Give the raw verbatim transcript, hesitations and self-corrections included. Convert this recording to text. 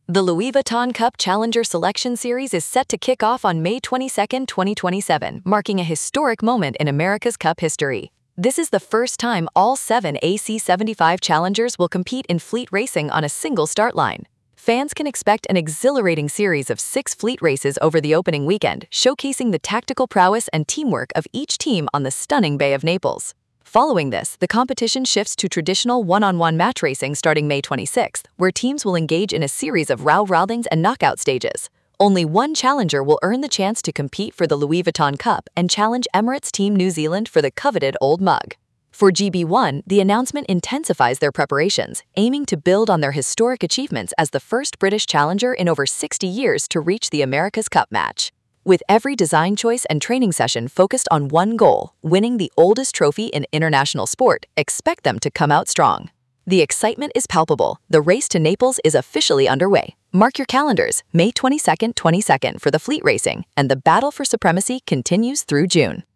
The Louis Vuitton Cup Challenger Selection Series is set to kick off on May twenty-second, twenty twenty-seven, marking a historic moment in America's Cup history. This is the first time all seven A C seventy-five Challengers will compete in fleet racing on a single start line. Fans can expect an exhilarating series of six fleet races over the opening weekend, showcasing the tactical prowess and teamwork of each team on the stunning Bay of Naples. Following this, the competition shifts to traditional one-on-one match racing starting May twenty-sixth, where teams will engage in a series of round-robins and knockout stages. Only one challenger will earn the chance to compete for the Louis Vuitton Cup and challenge Emirates Team New Zealand for the coveted Old Mug. For G B one, the announcement intensifies their preparations, aiming to build on their historic achievements as the first British challenger in over sixty years to reach the America's Cup match. With every design choice and training session focused on one goal, winning the oldest trophy in international sport, expect them to come out strong. The excitement is palpable. The race to Naples is officially underway. Mark your calendars, May twenty-second, twenty-second for the fleet racing, and the battle for supremacy continues through June.